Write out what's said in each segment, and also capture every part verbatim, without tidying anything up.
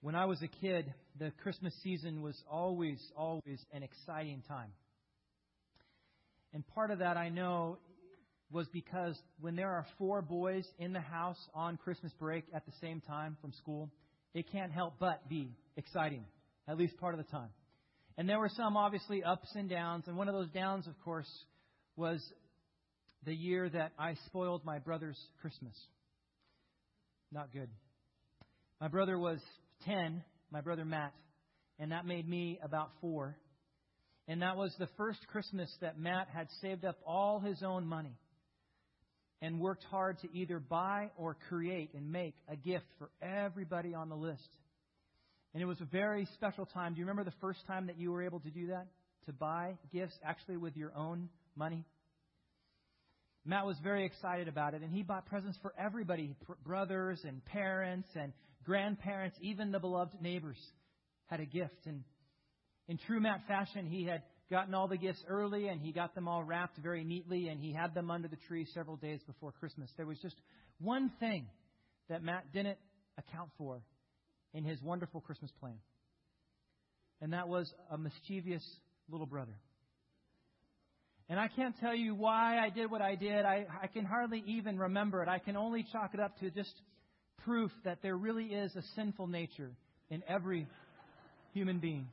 When I was a kid, the Christmas season was always, always an exciting time. And part of that, I know, was because when there are four boys in the house on Christmas break at the same time from school, it can't help but be exciting, at least part of the time. And there were some, obviously, ups and downs. And one of those downs, of course, was the year that I spoiled my brother's Christmas. Not good. My brother was ten, my brother Matt, and that made me about four. And that was the first Christmas that Matt had saved up all his own money and worked hard to either buy or create and make a gift for everybody on the list. And it was a very special time. Do you remember the first time that you were able to do that? To buy gifts actually with your own money? Matt was very excited about it, and he bought presents for everybody, brothers and parents and grandparents, even the beloved neighbors had a gift. And in true Matt fashion, he had gotten all the gifts early, and he got them all wrapped very neatly, and he had them under the tree several days before Christmas. There was just one thing that Matt didn't account for in his wonderful Christmas plan, and that was a mischievous little brother. And I can't tell you why I did what I did. I, I can hardly even remember it. I can only chalk it up to just proof that there really is a sinful nature in every human being.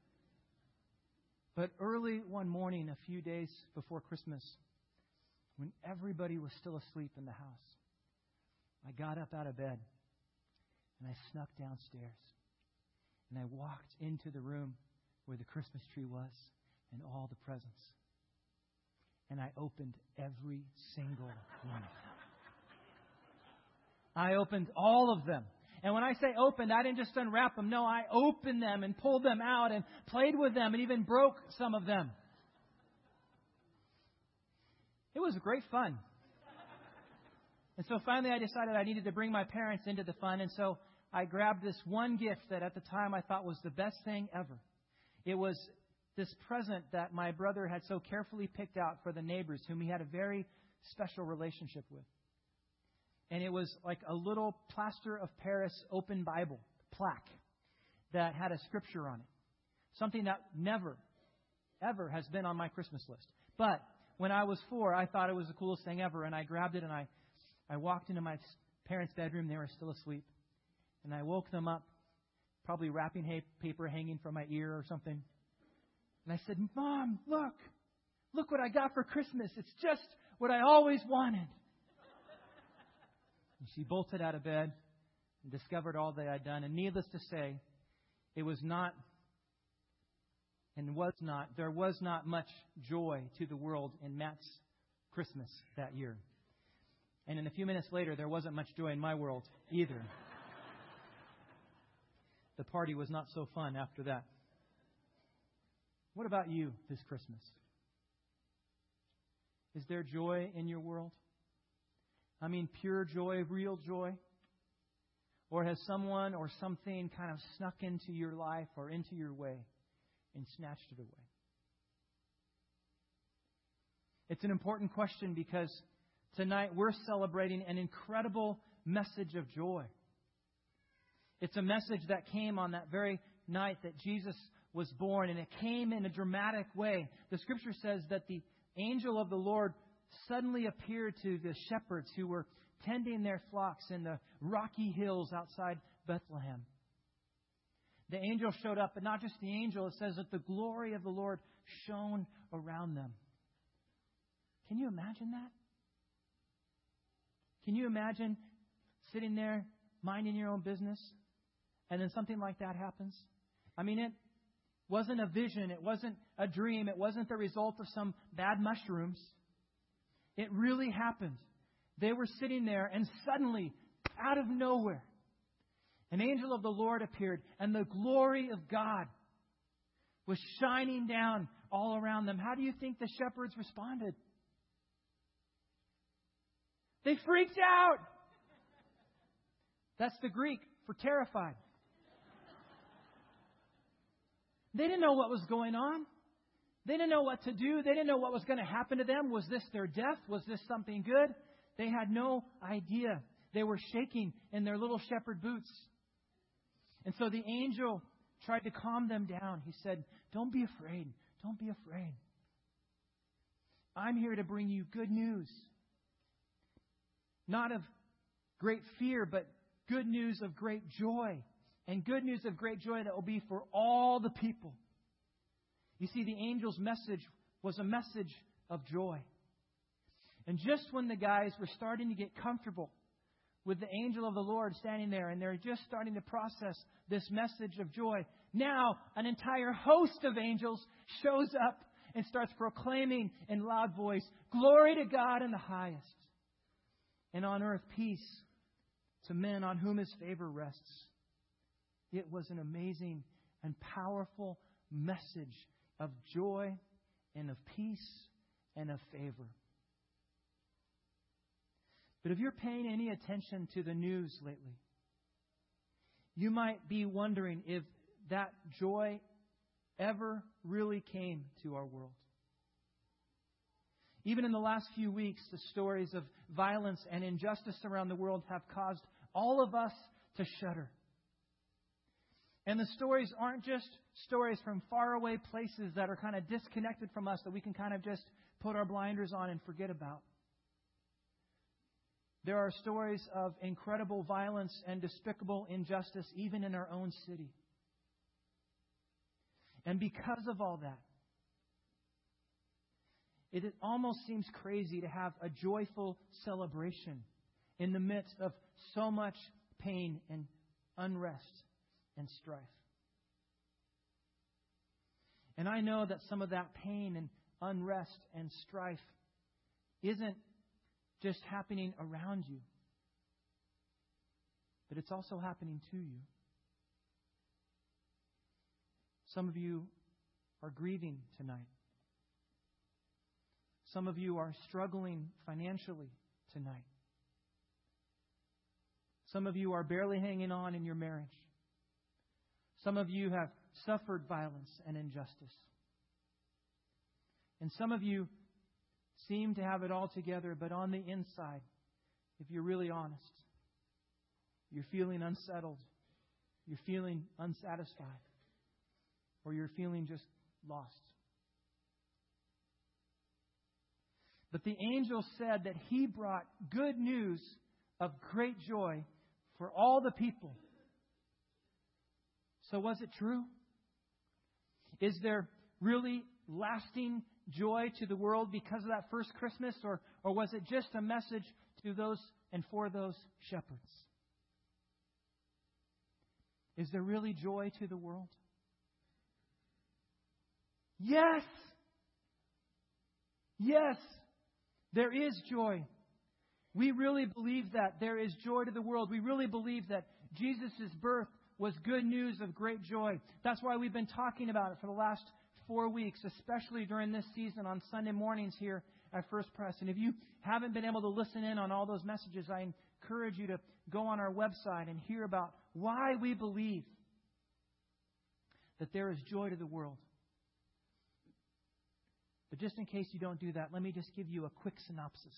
But early one morning, a few days before Christmas, when everybody was still asleep in the house, I got up out of bed and I snuck downstairs. And I walked into the room where the Christmas tree was and all the presents. And I opened every single one of them. I opened all of them. And when I say opened, I didn't just unwrap them. No, I opened them and pulled them out and played with them and even broke some of them. It was great fun. And so finally I decided I needed to bring my parents into the fun. And so I grabbed this one gift that at the time I thought was the best thing ever. It was this present that my brother had so carefully picked out for the neighbors whom he had a very special relationship with. And it was like a little plaster of Paris open Bible plaque that had a scripture on it. Something that never, ever has been on my Christmas list. But when I was four, I thought it was the coolest thing ever. And I grabbed it and I, I walked into my parents' bedroom. They were still asleep. And I woke them up, probably wrapping hay- paper hanging from my ear or something. And I said, Mom, look, look what I got for Christmas. It's just what I always wanted. And she bolted out of bed and discovered all that I'd done. And needless to say, it was not and was not, there was not much joy to the world in Matt's Christmas that year. And in a few minutes later, there wasn't much joy in my world either. The party was not so fun after that. What about you this Christmas? Is there joy in your world? I mean, pure joy, real joy? Or has someone or something kind of snuck into your life or into your way and snatched it away? It's an important question because tonight we're celebrating an incredible message of joy. It's a message that came on that very night that Jesus was born, and it came in a dramatic way. The Scripture says that the angel of the Lord suddenly appeared to the shepherds who were tending their flocks in the rocky hills outside Bethlehem. The angel showed up, but not just the angel. It says that the glory of the Lord shone around them. Can you imagine that? Can you imagine sitting there minding your own business and then something like that happens? I mean, it wasn't a vision. It wasn't a dream. It wasn't the result of some bad mushrooms. It really happened. They were sitting there and suddenly, out of nowhere, an angel of the Lord appeared and the glory of God was shining down all around them. How do you think the shepherds responded? They freaked out. That's the Greek for terrified. They didn't know what was going on. They didn't know what to do. They didn't know what was going to happen to them. Was this their death? Was this something good? They had no idea. They were shaking in their little shepherd boots. And so the angel tried to calm them down. He said, don't be afraid. Don't be afraid. I'm here to bring you good news. Not of great fear, but good news of great joy. And good news of great joy that will be for all the people. You see, the angel's message was a message of joy. And just when the guys were starting to get comfortable with the angel of the Lord standing there, and they're just starting to process this message of joy, now an entire host of angels shows up and starts proclaiming in loud voice, "Glory to God in the highest, and on earth peace to men on whom His favor rests." It was an amazing and powerful message of joy and of peace and of favor. But if you're paying any attention to the news lately, you might be wondering if that joy ever really came to our world. Even in the last few weeks, the stories of violence and injustice around the world have caused all of us to shudder. And the stories aren't just stories from faraway places that are kind of disconnected from us that we can kind of just put our blinders on and forget about. There are stories of incredible violence and despicable injustice even in our own city. And because of all that, it almost seems crazy to have a joyful celebration in the midst of so much pain and unrest and strife. And I know that some of that pain and unrest and strife isn't just happening around you, but it's also happening to you. Some of you are grieving tonight. Some of you are struggling financially tonight. Some of you are barely hanging on in your marriage. Some of you have suffered violence and injustice. And some of you seem to have it all together, but on the inside, if you're really honest, you're feeling unsettled, you're feeling unsatisfied, or you're feeling just lost. But the angel said that he brought good news of great joy for all the people. So was it true? Is there really lasting joy to the world because of that first Christmas? Or, or was it just a message to those and for those shepherds? Is there really joy to the world? Yes! Yes! There is joy. We really believe that there is joy to the world. We really believe that Jesus' birth was good news of great joy. That's why we've been talking about it for the last four weeks, especially during this season on Sunday mornings here at First Press. And if you haven't been able to listen in on all those messages, I encourage you to go on our website and hear about why we believe that there is joy to the world. But just in case you don't do that, let me just give you a quick synopsis.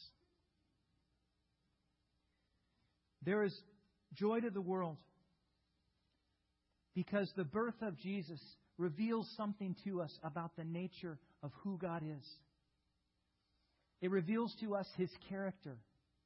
There is joy to the world because the birth of Jesus reveals something to us about the nature of who God is. It reveals to us His character.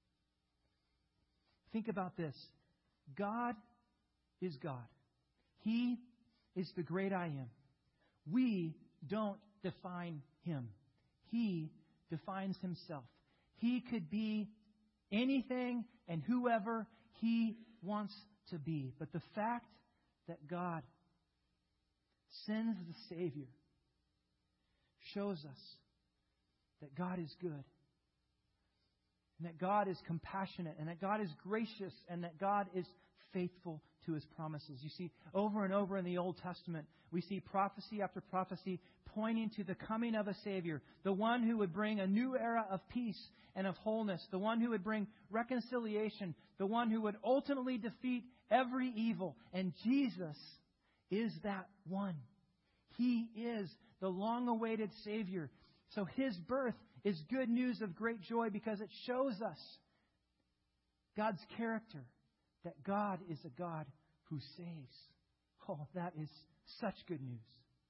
Think about this. God is God. He is the great I am. We don't define Him. He defines Himself. He could be anything and whoever He wants to be. But the fact that God sends the Savior shows us that God is good, and that God is compassionate, and that God is gracious, and that God is faithful to His promises. You see, over and over in the Old Testament, we see prophecy after prophecy pointing to the coming of a Savior, the one who would bring a new era of peace and of wholeness, the one who would bring reconciliation, the one who would ultimately defeat every evil. And Jesus is that one. He is the long-awaited Savior. So His birth is good news of great joy because it shows us God's character, that God is a God who saves. Oh, that is such good news.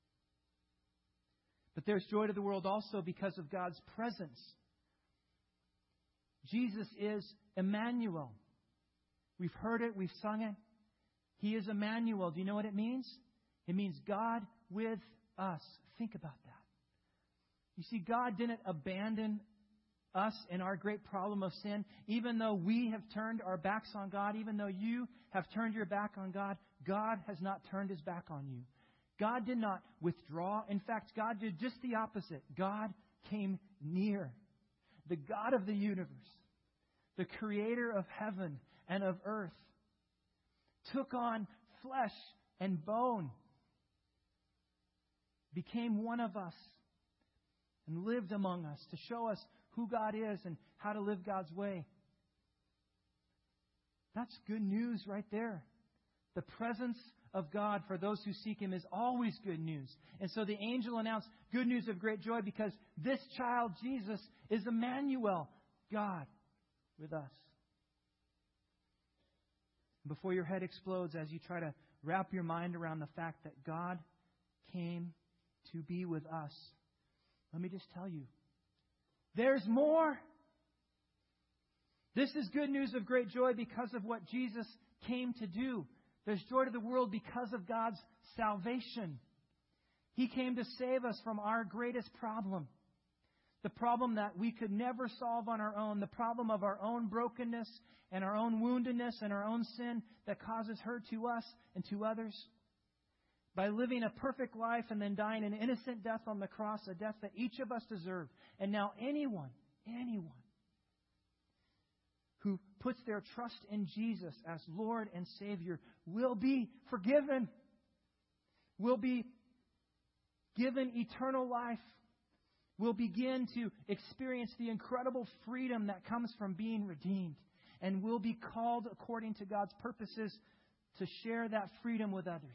But there's joy to the world also because of God's presence. Jesus is Emmanuel. We've heard it, we've sung it. He is Emmanuel. Do you know what it means? It means God with us. Think about that. You see, God didn't abandon us in our great problem of sin. Even though we have turned our backs on God, even though you have turned your back on God, God has not turned His back on you. God did not withdraw. In fact, God did just the opposite. God came near. The God of the universe, the Creator of heaven and of earth, took on flesh and bone, became one of us, and lived among us to show us who God is and how to live God's way. That's good news right there. The presence of God for those who seek Him is always good news. And so the angel announced good news of great joy because this child, Jesus, is Emmanuel, God with us. Before your head explodes as you try to wrap your mind around the fact that God came to be with us, let me just tell you, there's more. This is good news of great joy because of what Jesus came to do. There's joy to the world because of God's salvation. He came to save us from our greatest problem. The problem that we could never solve on our own. The problem of our own brokenness and our own woundedness and our own sin that causes hurt to us and to others. By living a perfect life and then dying an innocent death on the cross, a death that each of us deserved. And now anyone, anyone who puts their trust in Jesus as Lord and Savior will be forgiven, will be given eternal life, will begin to experience the incredible freedom that comes from being redeemed, and will be called according to God's purposes to share that freedom with others.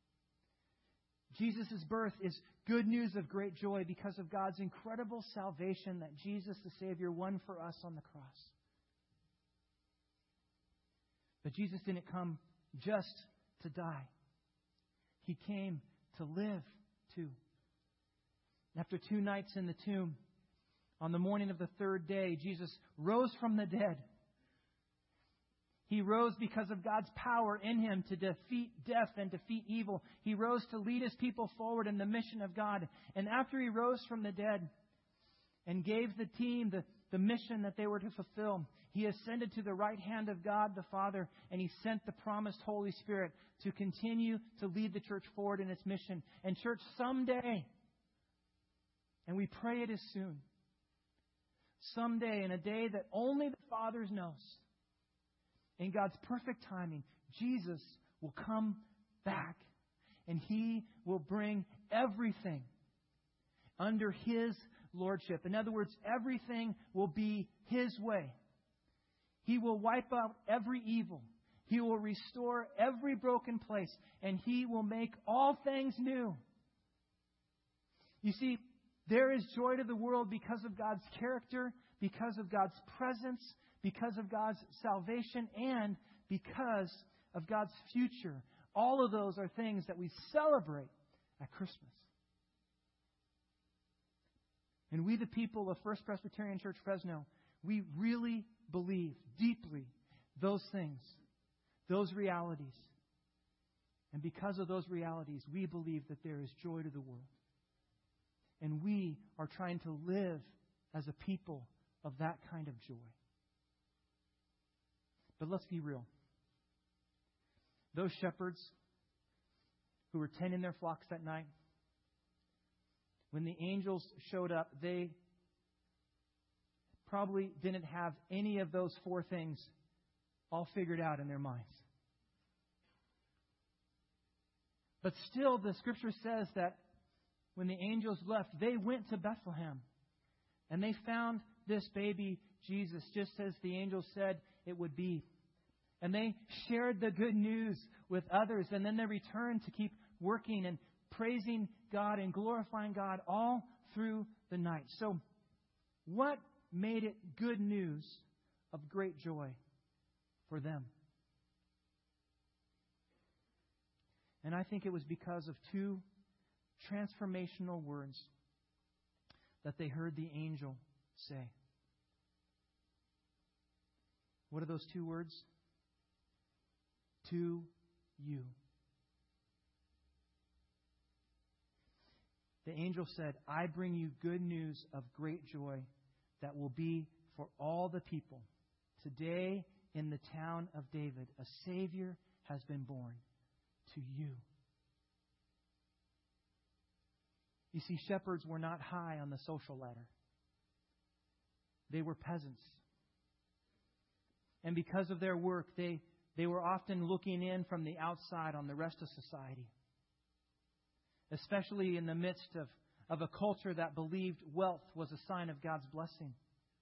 Jesus' birth is good news of great joy because of God's incredible salvation that Jesus the Savior won for us on the cross. But Jesus didn't come just to die. He came to live too. After two nights in the tomb, on the morning of the third day, Jesus rose from the dead. He rose because of God's power in Him to defeat death and defeat evil. He rose to lead His people forward in the mission of God. And after He rose from the dead and gave the team the, the mission that they were to fulfill, He ascended to the right hand of God the Father, and He sent the promised Holy Spirit to continue to lead the church forward in its mission. And church, someday, and we pray it is soon, someday, in a day that only the Father knows, in God's perfect timing, Jesus will come back, and He will bring everything under His lordship. In other words, everything will be His way. He will wipe out every evil. He will restore every broken place, and He will make all things new. You see, there is joy to the world because of God's character, because of God's presence, because of God's salvation, and because of God's future. All of those are things that we celebrate at Christmas. And we, the people of First Presbyterian Church Fresno, we really believe deeply those things, those realities. And because of those realities, we believe that there is joy to the world. And we are trying to live as a people of that kind of joy. But let's be real. Those shepherds who were tending their flocks that night, when the angels showed up, they probably didn't have any of those four things all figured out in their minds. But still, the Scripture says that when the angels left, they went to Bethlehem. And they found this baby Jesus, just as the angels said it would be. And they shared the good news with others. And then they returned to keep working and praising God and glorifying God all through the night. So, what made it good news of great joy for them? And I think it was because of two transformational words that they heard the angel say. What are those two words? To you. The angel said, I bring you good news of great joy that will be for all the people. Today, in the town of David, a Savior has been born to you. You see, shepherds were not high on the social ladder. They were peasants. And because of their work, they, they were often looking in from the outside on the rest of society. Especially in the midst of, of a culture that believed wealth was a sign of God's blessing.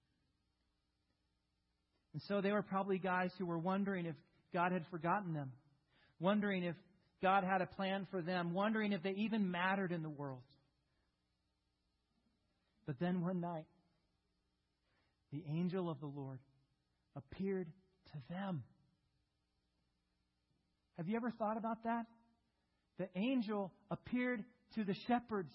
And so they were probably guys who were wondering if God had forgotten them. Wondering if God had a plan for them. Wondering if they even mattered in the world. But then one night, the angel of the Lord appeared to them. Have you ever thought about that? The angel appeared to the shepherds.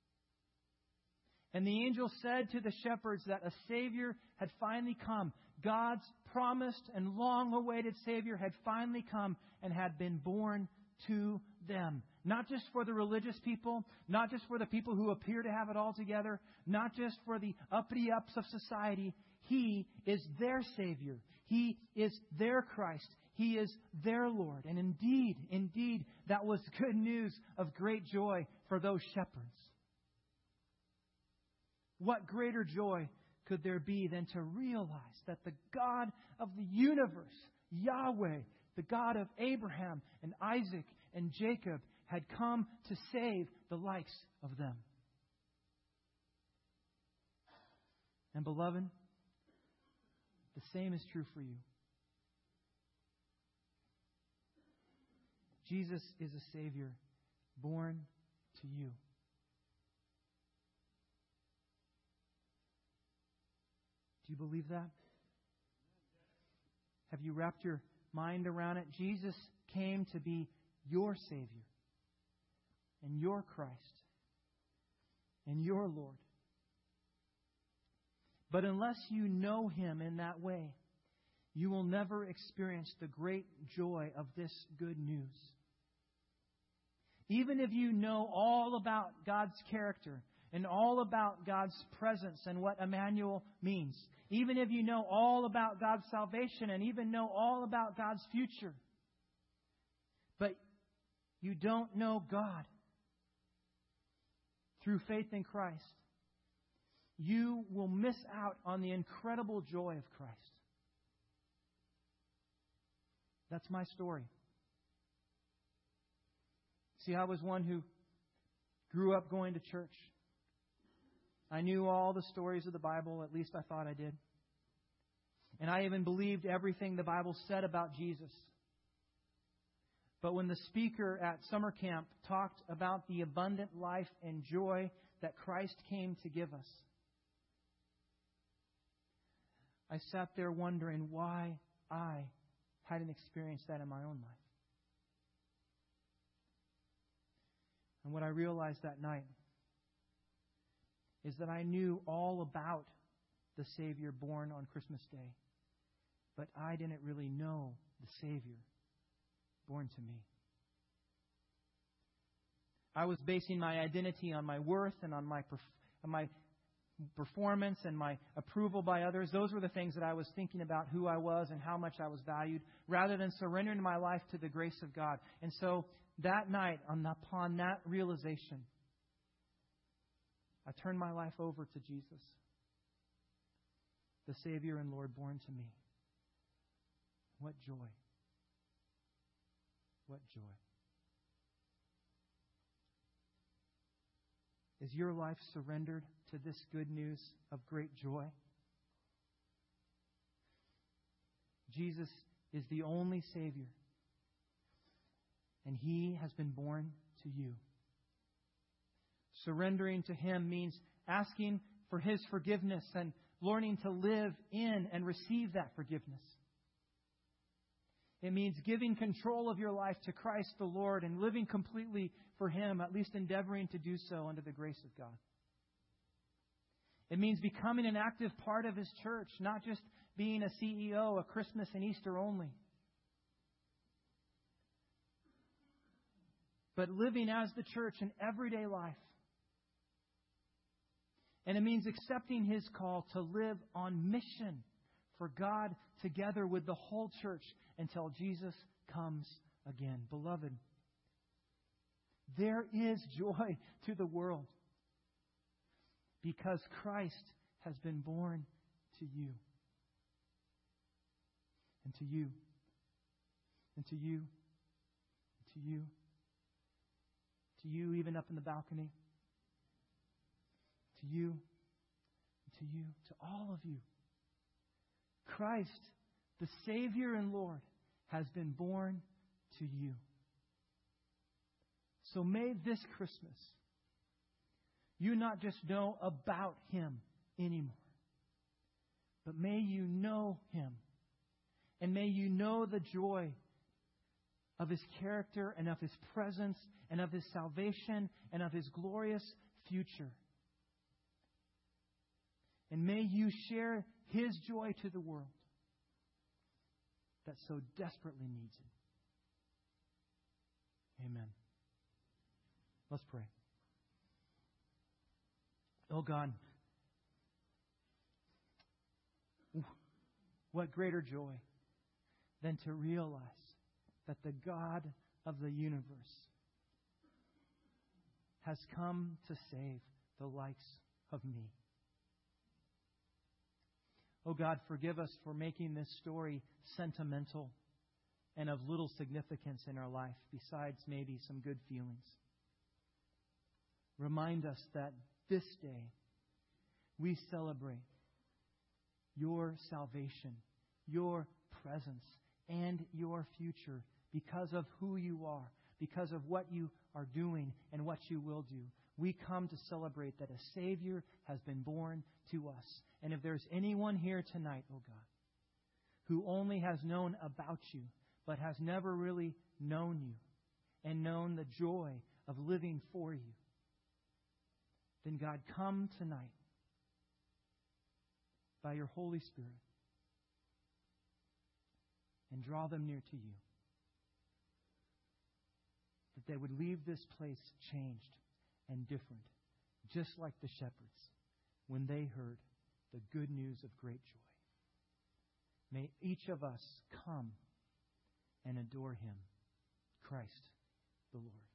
And the angel said to the shepherds that a Savior had finally come. God's promised and long-awaited Savior had finally come and had been born to them. Not just for the religious people, not just for the people who appear to have it all together, not just for the uppity-ups of society. He is their Savior. He is their Christ. He is their Lord. And indeed, indeed, that was good news of great joy for those shepherds. What greater joy could there be than to realize that the God of the universe, Yahweh, the God of Abraham and Isaac and Jacob, had come to save the likes of them. And beloved, the same is true for you. Jesus is a Savior born to you. Do you believe that? Have you wrapped your mind around it? Jesus came to be your Savior and your Christ and your Lord. But unless you know Him in that way, you will never experience the great joy of this good news. Even if you know all about God's character and all about God's presence and what Emmanuel means, even if you know all about God's salvation and even know all about God's future, but you don't know God through faith in Christ, you will miss out on the incredible joy of Christ. That's my story. See, I was one who grew up going to church. I knew all the stories of the Bible, at least I thought I did. And I even believed everything the Bible said about Jesus. But when the speaker at summer camp talked about the abundant life and joy that Christ came to give us, I sat there wondering why I hadn't experienced that in my own life. And what I realized that night is that I knew all about the Savior born on Christmas Day, but I didn't really know the Savior born to me. I was basing my identity on my worth and on my perf- on my performance and my approval by others. Those were the things that I was thinking about, who I was and how much I was valued, rather than surrendering my life to the grace of God. And so that night, upon that realization, I turned my life over to Jesus, the Savior and Lord born to me. What joy. What joy. Is your life surrendered to this good news of great joy? Jesus is the only Savior, and He has been born to you. Surrendering to Him means asking for His forgiveness and learning to live in and receive that forgiveness. It means giving control of your life to Christ the Lord and living completely for Him, at least endeavoring to do so under the grace of God. It means becoming an active part of His church, not just being a C E O at Christmas and Easter only, but living as the church in everyday life. And it means accepting His call to live on mission for God together with the whole church until Jesus comes again. Beloved, there is joy to the world because Christ has been born to you. And to you. And to you. And to you. To you, even up in the balcony. To you. And to you. To all of you. Christ, the Savior and Lord, has been born to you. So may this Christmas you not just know about Him anymore, but may you know Him. And may you know the joy of His character and of His presence and of His salvation and of His glorious future. And may you share His joy to the world that so desperately needs it. Amen. Let's pray. Oh God, what greater joy than to realize that the God of the universe has come to save the likes of me. Oh God, forgive us for making this story sentimental and of little significance in our life, besides maybe some good feelings. Remind us that this day we celebrate Your salvation, Your presence, and Your future because of who You are, because of what You are doing and what You will do. We come to celebrate that a Savior has been born to us. And if there's anyone here tonight, oh God, who only has known about You, but has never really known You and known the joy of living for You, then God, come tonight by Your Holy Spirit and draw them near to You. That they would leave this place changed and different, just like the shepherds when they heard the good news of great joy. May each of us come and adore Him, Christ the Lord.